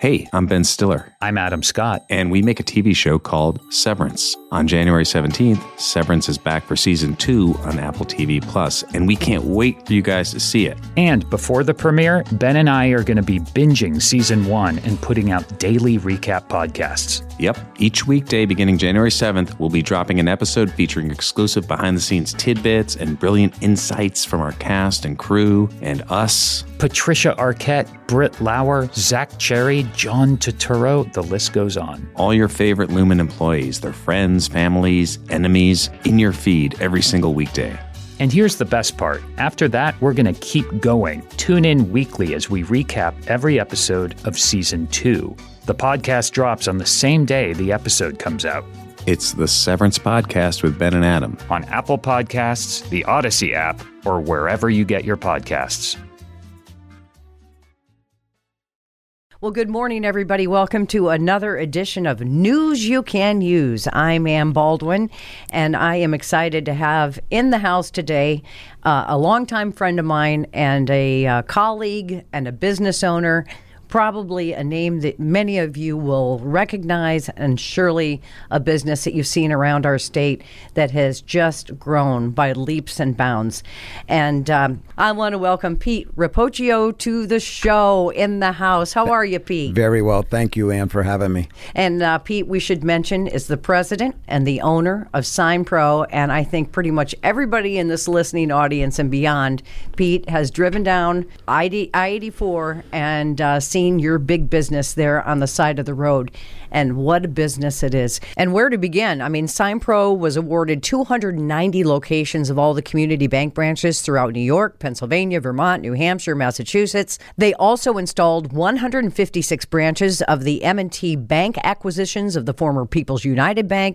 Hey, I'm Ben Stiller. I'm Adam Scott. And we make a TV show called Severance. On January 17th, Severance is back for season 2 on Apple TV+, and we can't wait for you guys to see it. And before the premiere, Ben and I are going to be binging season 1 and putting out daily recap podcasts. Yep. Each weekday beginning January 7th, we'll be dropping an episode featuring exclusive behind-the-scenes tidbits and brilliant insights from our cast and crew and us. Patricia Arquette, Britt Lauer, Zach Cherry, John Turturro, the list goes on. All your favorite Lumen employees, their friends, families, enemies, in your feed every single weekday. And here's the best part. After that, we're going to keep going. Tune in weekly as we recap every episode of Season 2. The podcast drops on the same day the episode comes out. It's the Severance Podcast with Ben and Adam. On Apple Podcasts, the Odyssey app, or wherever you get your podcasts. Well, good morning, everybody. Welcome to another edition of News You Can Use. I'm Ann Baldwin, and I am excited to have in the house today a longtime friend of mine and a colleague and a business owner, probably a name that many of you will recognize, and surely a business that you've seen around our state that has just grown by leaps and bounds. And I want to welcome Pete Rapocchio to the show in the house. How are you, Pete? Very well. Thank you, Ann, for having me. And Pete, we should mention, is the president and the owner of SignPro, and I think pretty much everybody in this listening audience and beyond, Pete, has driven down I-84 and seen your big business there on the side of the road, and what a business it is. And where to begin? I mean, SignPro was awarded 290 locations of all the community bank branches throughout New York, Pennsylvania, Vermont, New Hampshire, Massachusetts. They also installed 156 branches of the M&T Bank acquisitions of the former People's United Bank,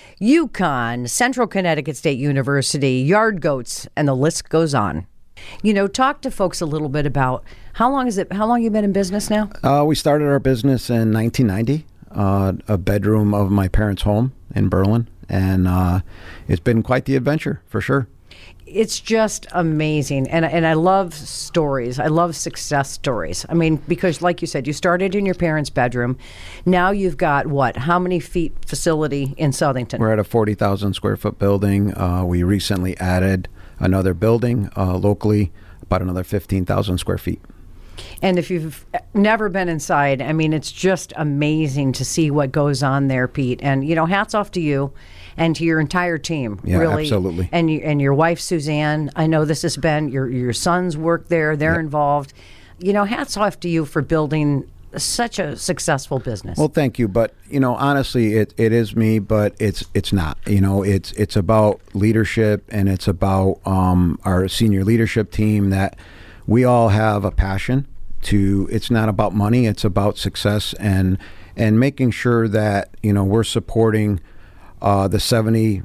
UConn, Central Connecticut State University, Yard Goats, and the list goes on. You know, talk to folks a little bit about how long you been in business now? We started our business in 1990, a bedroom of my parents' home in Berlin, and it's been quite the adventure for sure. It's just amazing, and I love stories. I love success stories. I mean, because like you said, you started in your parents' bedroom. Now you've got how many feet facility in Southington? We're at a 40,000 square foot building. We recently added another building locally, about another 15,000 square feet. And if you've never been inside, I mean, it's just amazing to see what goes on there, Pete. And, you know, hats off to you and to your entire team. Yeah, really. Absolutely. And your wife, Suzanne. I know this has been, your sons work there. They're involved. You know, hats off to you for building such a successful business. Well, thank you. But, you know, honestly, it is me, but it's not. You know, it's about leadership, and it's about our senior leadership team, that we all have a passion to, it's not about money, it's about success and making sure that, you know, we're supporting the 70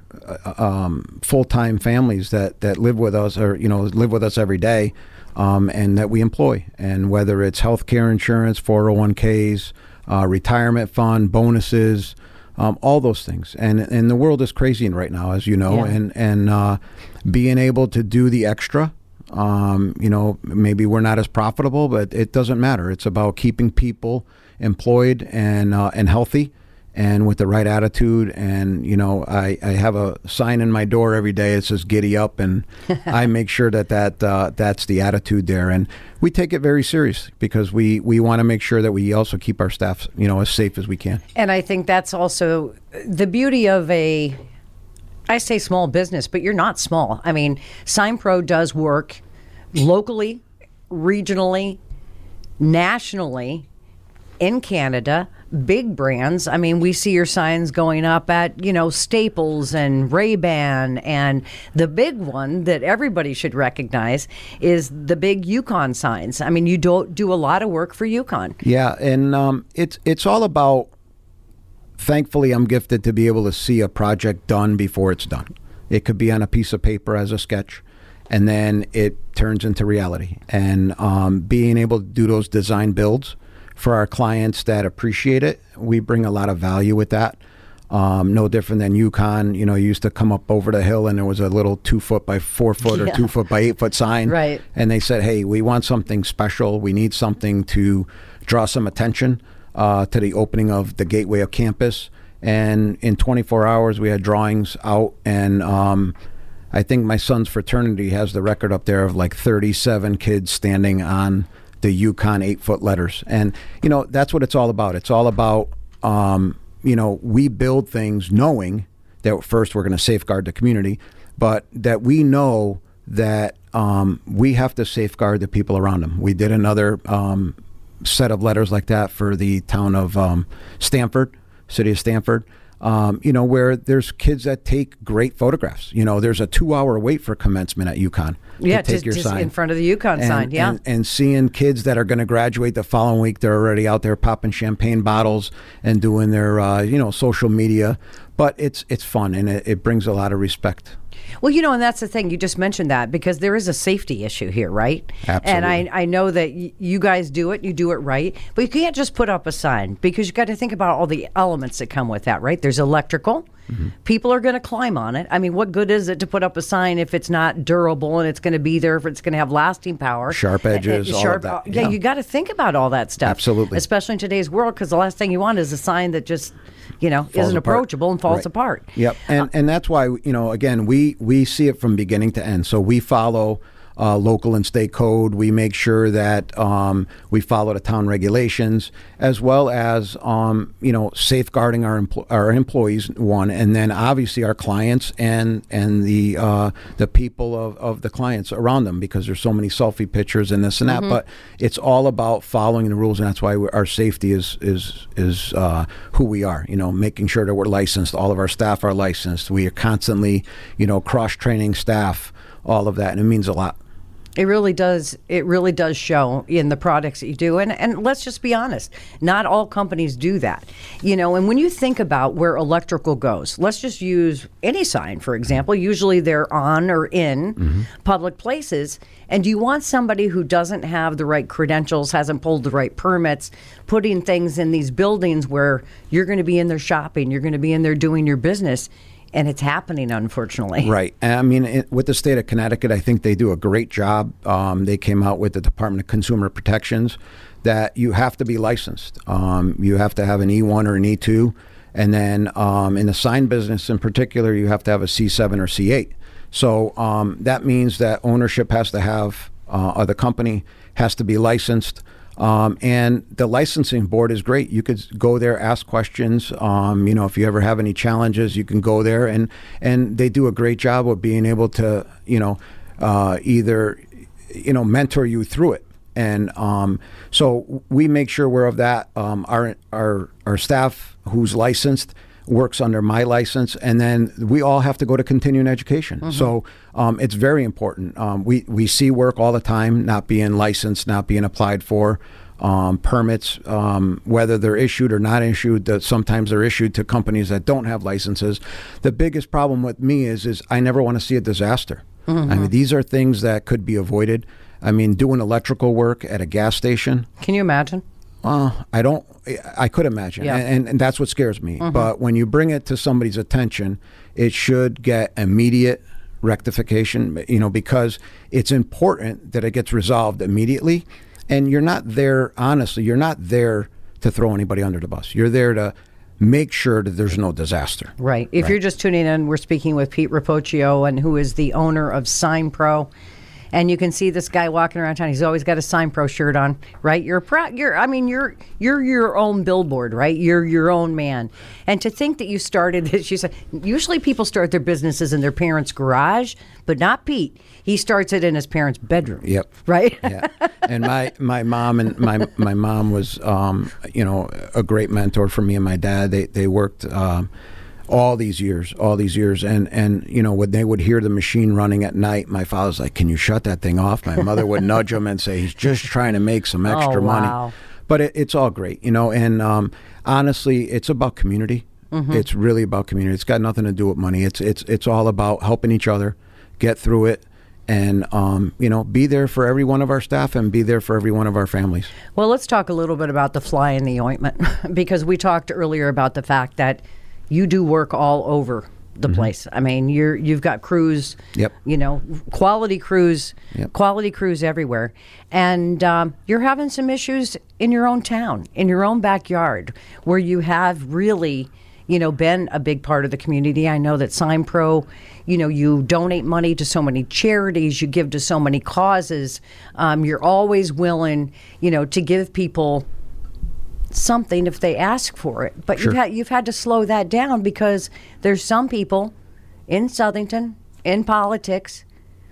full-time families that live with us, or, you know, live with us every day. And that we employ, and whether it's healthcare insurance, 401ks, retirement fund, bonuses, all those things. And the world is crazy right now, as you know, and being able to do the extra, you know, maybe we're not as profitable, but it doesn't matter. It's about keeping people employed and healthy, and with the right attitude. And, you know, I have a sign in my door every day that says "Giddy Up," and I make sure that's the attitude there. And we take it very serious, because we want to make sure that we also keep our staff, you know, as safe as we can. And I think that's also the beauty of I say small business, but you're not small. I mean, SignPro does work locally, regionally, nationally, in Canada, big brands. I mean, we see your signs going up at, you know, Staples and Ray-Ban, and the big one that everybody should recognize is the big UConn signs. I mean, you do a lot of work for UConn. Yeah, and it's all about, thankfully, I'm gifted to be able to see a project done before it's done. It could be on a piece of paper as a sketch, and then it turns into reality. And being able to do those design builds for our clients that appreciate it, we bring a lot of value with that. No different than UConn. You know, you used to come up over the hill and there was a little 2 foot by 4 foot or 2 foot by 8 foot sign. Right. And they said, hey, we want something special. We need something to draw some attention. to the opening of the gateway of campus. And in 24 hours, we had drawings out. And I think my son's fraternity has the record up there of like 37 kids standing on the UConn 8-foot letters. And, that's what it's all about. It's all about, we build things knowing that first we're going to safeguard the community, but that we know that we have to safeguard the people around them. We did another set of letters like that for the town of Stamford, city of Stamford, where there's kids that take great photographs. There's a 2-hour wait for commencement at UConn. Yeah, to take your just sign. in front of the UConn sign, yeah. And seeing kids that are going to graduate the following week, they're already out there popping champagne bottles and doing their, social media. But it's fun, and it brings a lot of respect. Well, and that's the thing. You just mentioned that because there is a safety issue here, right? Absolutely. And I know that you guys do it. You do it right. But you can't just put up a sign because you got to think about all the elements that come with that, right? There's electrical. Mm-hmm. People are going to climb on it. I mean, what good is it to put up a sign if it's not durable and it's going to be there, if it's going to have lasting power? Sharp edges, all of that. Yeah, you got to think about all that stuff. Absolutely. Especially in today's world, because the last thing you want is a sign that just, isn't approachable and falls apart. Yep. And that's why, again, we see it from beginning to end. So we follow local and state code. We make sure that we follow the town regulations, as well as safeguarding our employees, one, and then obviously our clients and the people of the clients around them, because there's so many selfie pictures and this and that. But it's all about following the rules, and that's why our safety is who we are. Making sure that we're licensed. All of our staff are licensed. We are constantly cross training staff. All of that, and it means a lot. It really does. It really does show in the products that you do. And let's just be honest, not all companies do that. And when you think about where electrical goes, let's just use any sign, for example. Usually they're on or in public places. And do you want somebody who doesn't have the right credentials, hasn't pulled the right permits, putting things in these buildings where you're going to be in there shopping, you're going to be in there doing your business? And it's happening, unfortunately. Right. I mean, with the state of Connecticut, I think they do a great job. They came out with the Department of Consumer Protections that you have to be licensed. You have to have an E1 or an E2. And then in the sign business in particular, you have to have a C7 or C8. So that means that ownership has to have, or the company has to be licensed. And the licensing board is great. You could go there, ask questions. If you ever have any challenges, you can go there, and they do a great job of being able to, either, mentor you through it. And so we make sure we're of that. Our staff who's licensed works under my license, and then we all have to go to continuing education. So it's very important. We see work all the time not being licensed, not being applied for. Permits, whether they're issued or not issued, that sometimes they're issued to companies that don't have licenses. The biggest problem with me is I never want to see a disaster. I mean, these are things that could be avoided. I mean, doing electrical work at a gas station. Can you imagine? I could imagine, yeah. and that's what scares me. But when you bring it to somebody's attention, it should get immediate rectification, because it's important that it gets resolved immediately. And you're not there, honestly, you're not there to throw anybody under the bus. You're there to make sure that there's no disaster. Right. If you're just tuning in, we're speaking with Pete Rapocchio, and who is the owner of Sign Pro. And you can see this guy walking around town. He's always got a Sign Pro shirt on, right? You're your own billboard, right? You're your own man. And to think that you started this, she said, usually people start their businesses in their parents' garage, but not Pete. He starts it in his parents' bedroom. Yep. Right? Yeah. And my mom and my mom was, a great mentor for me and my dad. They worked all these years, and when they would hear the machine running at night, my father's like, "Can you shut that thing off?" My mother would nudge him and say, "He's just trying to make some extra money." But it's all great, and honestly, it's about community. It's really about community. It's got nothing to do with money. It's all about helping each other get through it, and be there for every one of our staff and be there for every one of our families. Well, let's talk a little bit about the fly in the ointment, because we talked earlier about the fact that you do work all over the place. I mean, you've got crews, Yep. quality crews, Yep. quality crews everywhere. And you're having some issues in your own town, in your own backyard, where you have really, been a big part of the community. I know that Sign Pro, you donate money to so many charities, you give to so many causes. You're always willing, to give people something if they ask for it. But Sure. you've had to slow that down because there's some people in Southington, in politics,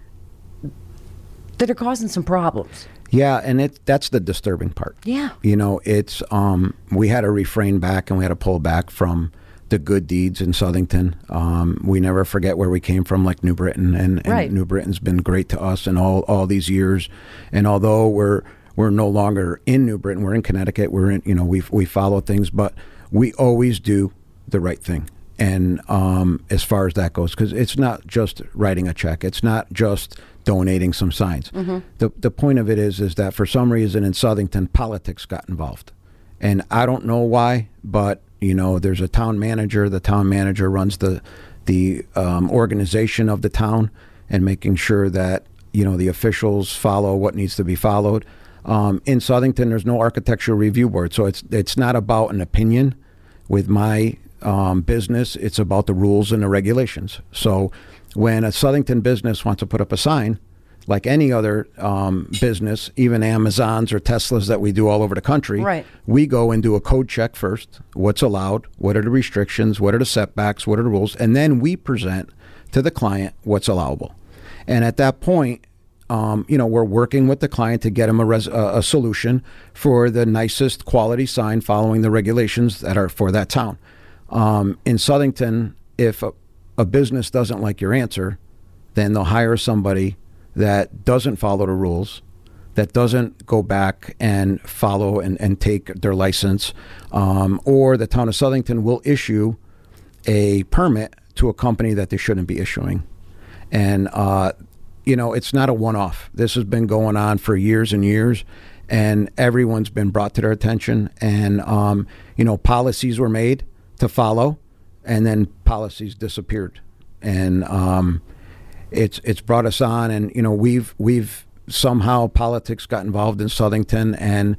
that are causing some problems. Yeah, and that's the disturbing part. Yeah. It's we had to refrain back and we had to pull back from the good deeds in Southington. We never forget where we came from, like New Britain, and Right. New Britain's been great to us in all these years. And although we're no longer in New Britain, we're in Connecticut. We're in, we follow things, but we always do the right thing. And as far as that goes, because it's not just writing a check, it's not just donating some signs. Mm-hmm. The point of it is that for some reason in Southington, politics got involved, and I don't know why, but there's a town manager. The town manager runs the organization of the town and making sure that the officials follow what needs to be followed. In Southington, there's no architectural review board, so it's not about an opinion with my business. It's about the rules and the regulations. So when a Southington business wants to put up a sign, like any other business, even Amazons or Teslas that we do all over the country, Right. we go and do a code check first. What's allowed? What are the restrictions? What are the setbacks? What are the rules? And then we present to the client what's allowable. And at that point, we're working with the client to get them a solution for the nicest quality sign following the regulations that are for that town. In Southington, if a business doesn't like your answer, then they'll hire somebody that doesn't follow the rules, that doesn't go back and follow and take their license, or the town of Southington will issue a permit to a company that they shouldn't be issuing. And it's not a one-off. This has been going on for years and years, and everyone's been brought to their attention. And, policies were made to follow, and then policies disappeared. And it's brought us on, and, we've somehow politics got involved in Southington, and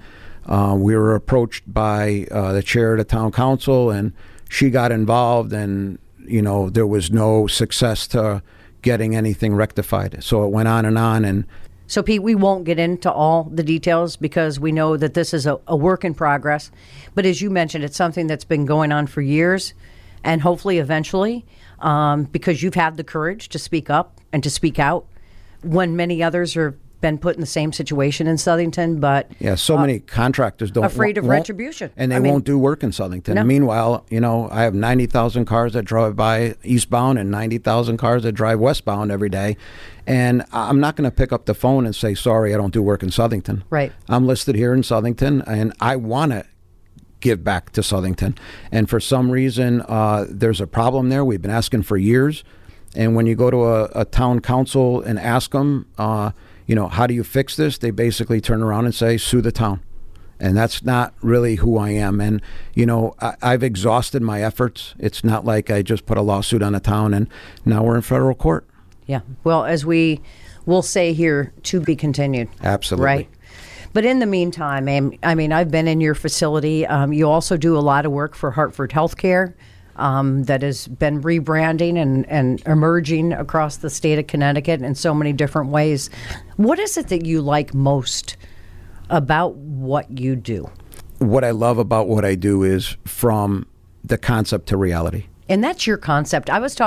we were approached by the chair of the town council, and she got involved, and, there was no success to getting anything rectified. So it went on. And So, Pete, we won't get into all the details because we know that this is a work in progress. But as you mentioned, it's something that's been going on for years, and hopefully eventually, because you've had the courage to speak up and to speak out when many others have been put in the same situation in Southington. But yeah, so many contractors don't afraid of won't- retribution. and they won't do work in Southington. No. Meanwhile, I have 90,000 cars that drive by eastbound and 90,000 cars that drive westbound every day, and I'm not going to pick up the phone and say, sorry, I don't do work in Southington. Right. I'm listed here in Southington, and I want to give back to Southington, and for some reason there's a problem there. We've been asking for years, and when you go to a town council and ask them, how do you fix this? They basically turn around and say, sue the town. And that's not really who I am. And, I've exhausted my efforts. It's not like I just put a lawsuit on the town and now we're in federal court. Yeah. Well, as we will say here, to be continued. Absolutely. Right. But in the meantime, I've been in your facility. You also do a lot of work for Hartford Healthcare. That has been rebranding and emerging across the state of Connecticut in so many different ways. What is it that you like most about what you do? What I love about what I do is from the concept to reality. And that's your concept. I was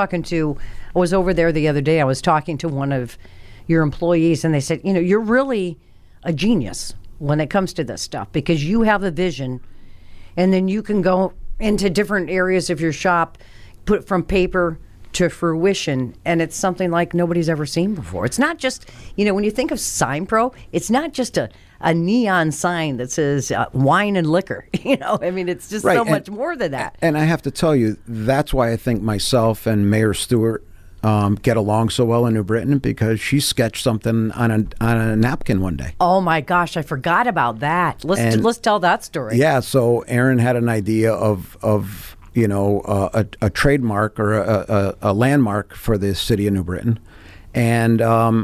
over there the other day. I was talking to one of your employees, and they said, you're really a genius when it comes to this stuff because you have a vision, and then you can go into different areas of your shop, put from paper to fruition, and it's something like nobody's ever seen before. It's not just, when you think of Sign Pro, it's not just a neon sign that says wine and liquor. It's just Right, so and- much more than that. And I have to tell you, that's why I think myself and Mayor Stewart get along so well in New Britain, because she sketched something on a napkin one day. Oh my gosh, I forgot about that. Let's tell that story. Yeah, so Aaron had an idea of a trademark or a landmark for the city of New Britain. And,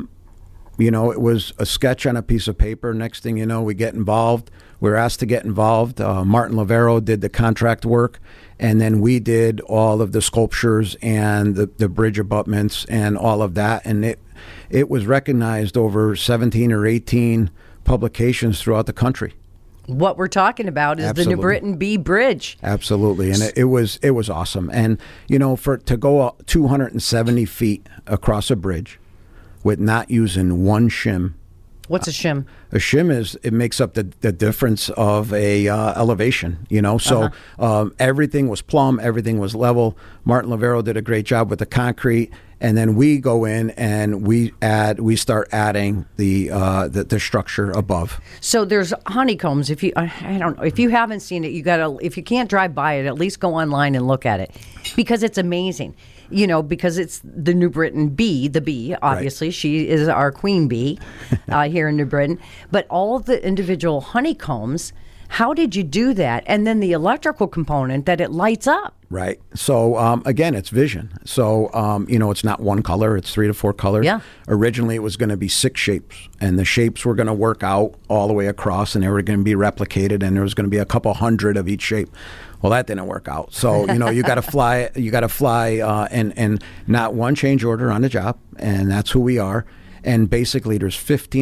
it was a sketch on a piece of paper. Next thing you know, we get involved. We were asked to get involved. Martin Lavero did the contract work, and then we did all of the sculptures and the bridge abutments and all of that. And it was recognized over 17 or 18 publications throughout the country. What we're talking about is Absolutely. the New Britain B Bridge. Absolutely, and it was awesome. And to go 270 feet across a bridge with not using one shim. What's a shim? A shim it makes up the difference of a elevation, So everything was plumb, everything was level. Martin Lavero did a great job with the concrete, and then we go in and we start adding the structure above. So there's honeycombs. If you haven't seen it, if you can't drive by it, at least go online and look at it, because it's amazing. Because it's the New Britain bee, the bee, obviously. Right. She is our queen bee here in New Britain. But all of the individual honeycombs, how did you do that? And then the electrical component that it lights up. Right. So, again, it's vision. So, it's not one color. It's 3 to 4 colors. Yeah. Originally, it was going to be 6 shapes. And the shapes were going to work out all the way across, and they were going to be replicated, and there was going to be a couple hundred of each shape. Well, that didn't work out. So, you got to fly. You got to fly, and not one change order on the job, and that's who we are. And basically, there's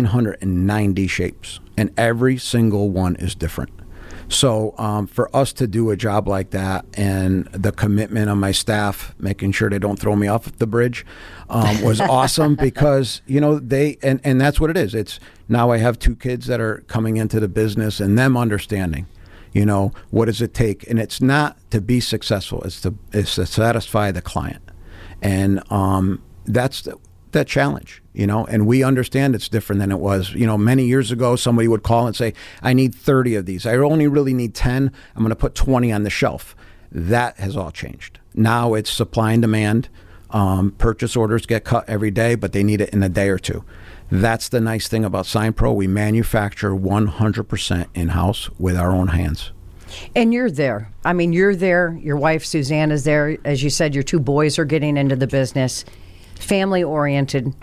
1,590 shapes, and every single one is different. So for us to do a job like that, and the commitment of my staff, making sure they don't throw me off the bridge, was awesome, because they and that's what it is. It's now I have 2 kids that are coming into the business, and them understanding, what does it take, and it's not to be successful; it's to satisfy the client, and that's that challenge, and we understand it's different than it was. Many years ago, somebody would call and say, I need 30 of these. I only really need 10. I'm going to put 20 on the shelf. That has all changed. Now it's supply and demand. Purchase orders get cut every day, but they need it in a day or two. That's the nice thing about SignPro. We manufacture 100% in-house with our own hands. And you're there. I mean, you're there. Your wife, Suzanne, is there. As you said, your 2 boys are getting into the business. Family oriented,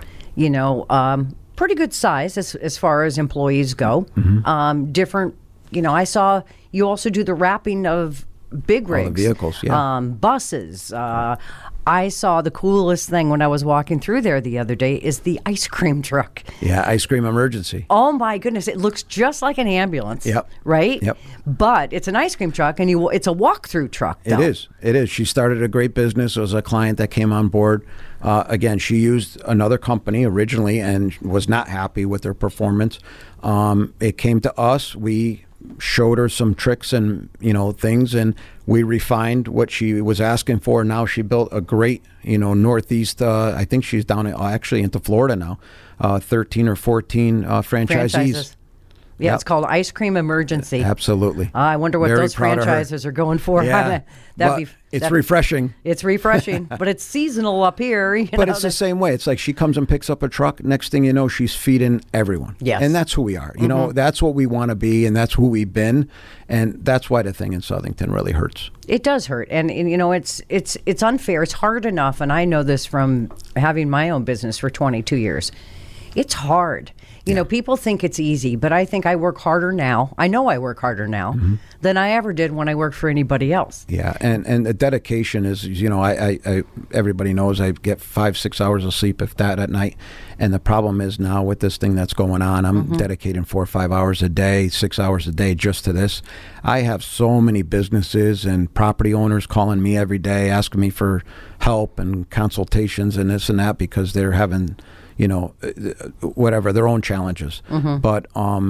pretty good size as far as employees go. Mm-hmm. Different, I saw you also do the wrapping of big rigs. All the vehicles, yeah. Buses. I saw the coolest thing when I was walking through there the other day is the ice cream truck. Yeah, ice cream emergency. Oh my goodness, it looks just like an ambulance. Yep. Right? Yep. But it's an ice cream truck, and it's a walk-through truck, though. It is. She started a great business. It was a client that came on board. Again, she used another company originally and was not happy with their performance. It came to us. We showed her some tricks and things, and we refined what she was asking for. Now she built a great Northeast. I think she's down actually into Florida now. 13 or 14 franchisees. Yeah, It's called Ice Cream Emergency. Absolutely. I wonder what Very those franchises are going for. Yeah. It's refreshing. It's refreshing, but it's seasonal up here. But it's the same way. It's like she comes and picks up a truck. Next thing you know, she's feeding everyone. Yes. And that's who we are. That's what we want to be, and that's who we've been. And that's why the thing in Southington really hurts. It does hurt. And it's unfair. It's hard enough, and I know this from having my own business for 22 years. It's hard. People think it's easy, but I think I work harder now. I know I work harder now than I ever did when I worked for anybody else. Yeah, and the dedication is, I everybody knows I get 5-6 hours of sleep, if that, at night. And the problem is now with this thing that's going on, I'm dedicating 4 or 5 hours a day, 6 hours a day just to this. I have so many businesses and property owners calling me every day, asking me for help and consultations and this and that, because they're having whatever, their own challenges. But,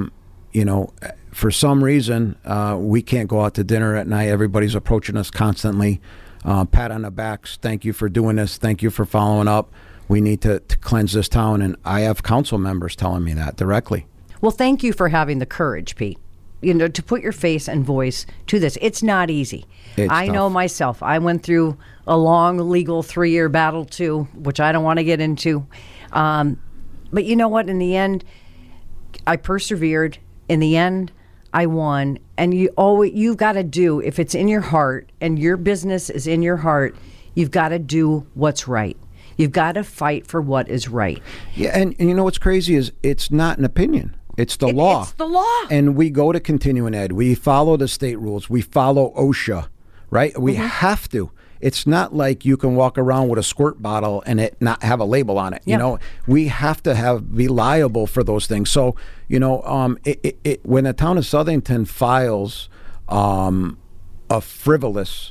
for some reason, we can't go out to dinner at night. Everybody's approaching us constantly. Pat on the backs. Thank you for doing this. Thank you for following up. We need to cleanse this town. And I have council members telling me that directly. Well, thank you for having the courage, Pete, to put your face and voice to this. It's not easy. I know myself. I went through a long legal 3-year battle too, which I don't want to get into. But you know what? In the end, I persevered. In the end, I won. And you've got to do, if it's in your heart and your business is in your heart, you've got to do what's right. You've got to fight for what is right. Yeah, and you know what's crazy is it's not an opinion. It's the law. It's the law. And we go to continuing ed. We follow the state rules. We follow OSHA, right? We have to. It's not like you can walk around with a squirt bottle and it not have a label on it. You know, we have to be liable for those things. So, you know, when the town of Southington files a frivolous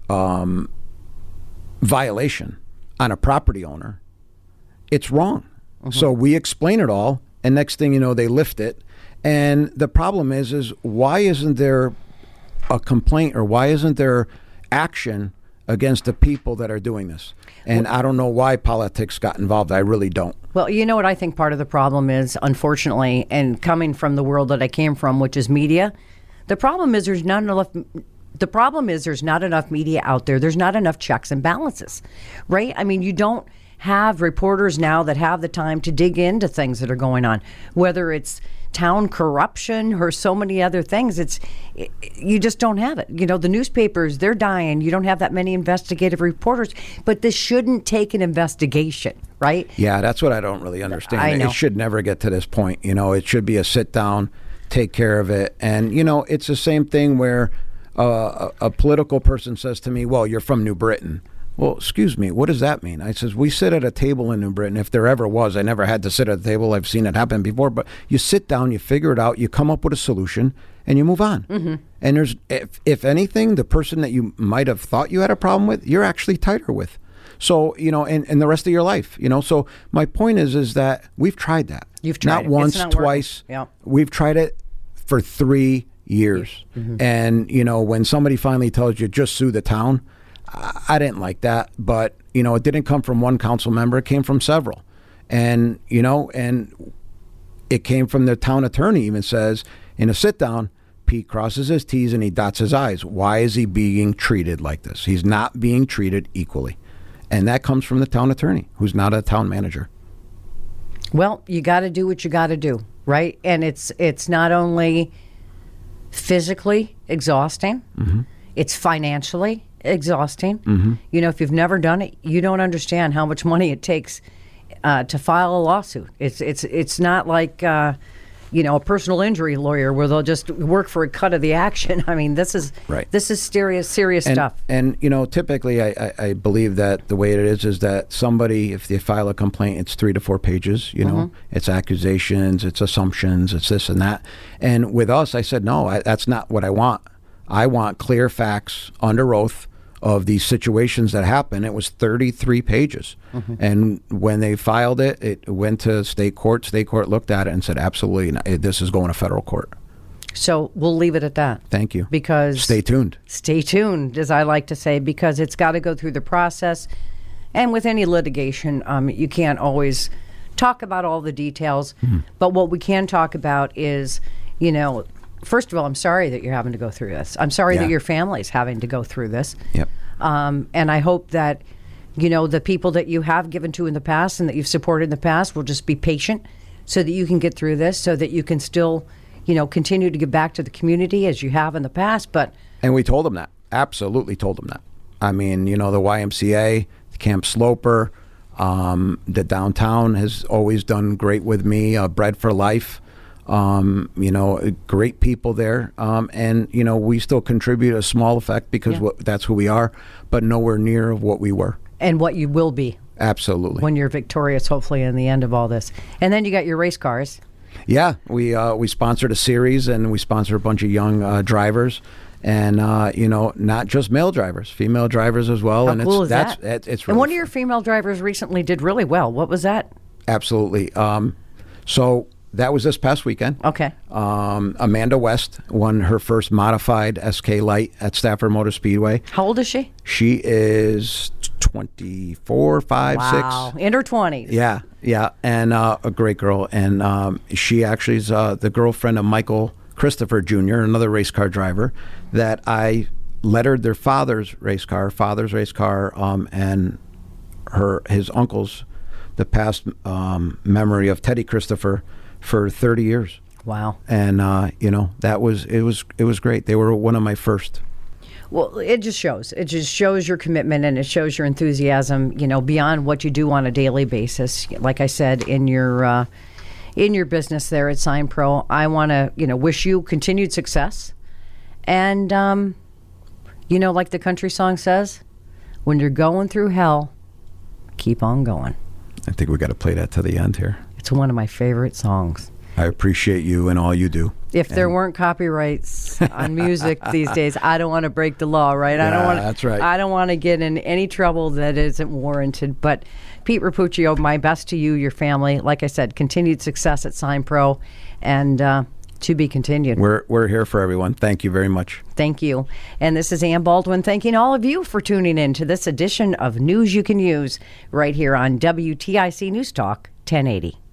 violation on a property owner, it's wrong. So we explain it all, and next thing you know, they lift it. And the problem is why isn't there a complaint, or why isn't there action against the people that are doing this? And I don't know why politics got involved. I really don't. Well, you know what I think part of the problem is, unfortunately, and coming from the world that I came from, which is media, the problem is there's not enough. The problem is there's not enough media out there. There's not enough checks and balances, right? I mean, you don't have reporters now that have the time to dig into things that are going on, whether it's town corruption or so many other things. You just don't have it. You know, the newspapers, they're dying. You don't have that many investigative reporters, but this shouldn't take an investigation, right? Yeah, that's what I don't really understand. I know. It should never get to this point. You know, it should be a sit down, take care of it. And, you know, it's the same thing where a political person says to me, well, you're from New Britain. Well, excuse me, what does that mean? I says, we sit at a table in New Britain. If there ever was, I never had to sit at a table. I've seen it happen before. But you sit down, you figure it out, you come up with a solution, and you move on. And there's, if anything, the person that you might have thought you had a problem with, you're actually tighter with. So, you know, in the rest of your life, you know. So my point is that we've tried that. You've tried not once, not twice. Yeah. We've tried it for 3 years. And, you know, when somebody finally tells you just sue the town, I didn't like that, but, you know, it didn't come from one council member. It came from several. And, you know, and it came from the town attorney even says in a sit down, Pete crosses his T's and he dots his I's. Why is he being treated like this? He's not being treated equally. And that comes from the town attorney, who's not a town manager. Well, you got to do what you got to do, right? And it's not only physically exhausting, it's financially exhausting. You know, if you've never done it, you don't understand how much money it takes to file a lawsuit. It's not like you know, a personal injury lawyer where they'll just work for a cut of the action. I mean, this is right. This is serious stuff. And you know, typically, I believe that the way it is that somebody, if they file a complaint, it's 3 to 4 pages. You know, it's accusations, it's assumptions, it's this and that. And with us, I said, no, that's not what I want. I want clear facts under oath of these situations that happen. It was 33 pages. And when they filed it, it went to state court. State court looked at it and said, absolutely, this is going to federal court. So we'll leave it at that. Thank you. Because stay tuned. Stay tuned, as I like to say, because it's got to go through the process. And with any litigation, you can't always talk about all the details. But what we can talk about is, you know, first of all, I'm sorry that you're having to go through this. I'm sorry that your family's having to go through this. Yep. And I hope that, you know, the people that you have given to in the past and that you've supported in the past will just be patient so that you can get through this, so that you can still, you know, continue to give back to the community as you have in the past. And we told them that. Absolutely told them that. I mean, you know, the YMCA, Camp Sloper, the downtown has always done great with me. Bread for Life. You know, great people there. And, you know, we still contribute a small effect because that's who we are, but nowhere near of what we were. And what you will be. Absolutely. When you're victorious, hopefully, in the end of all this. And then you got your race cars. Yeah, we sponsored a series, and we sponsored a bunch of young drivers. And, you know, not just male drivers, female drivers as well. How and cool is that's that? It's really and one of fun. your female drivers recently did really well. What was that? Absolutely. So that was this past weekend. Okay. Amanda West won her first modified SK Light at Stafford Motor Speedway. How old is she? She is 24, 5, 6. Wow, in her 20s. Yeah, and a great girl. And she actually is the girlfriend of Michael Christopher Jr., another race car driver, that I lettered their father's race car, and his uncle's, the past memory of Teddy Christopher, for 30 years. Wow. And it was great. They were one of my first. Well, it just shows. It just shows your commitment, and it shows your enthusiasm, beyond what you do on a daily basis. Like I said, in your business there at Sign Pro, I want to, wish you continued success. And, like the country song says, when you're going through hell, keep on going. I think we got to play that to the end here. It's one of my favorite songs. I appreciate you and all you do. If there weren't copyrights on music these days, I don't want to break the law, right? That's right. I don't want to get in any trouble that isn't warranted. But Pete Rapuccio, my best to you, your family. Like I said, continued success at Sign Pro, and to be continued. We're here for everyone. Thank you very much. Thank you. And this is Ann Baldwin thanking all of you for tuning in to this edition of News You Can Use right here on WTIC News Talk 1080.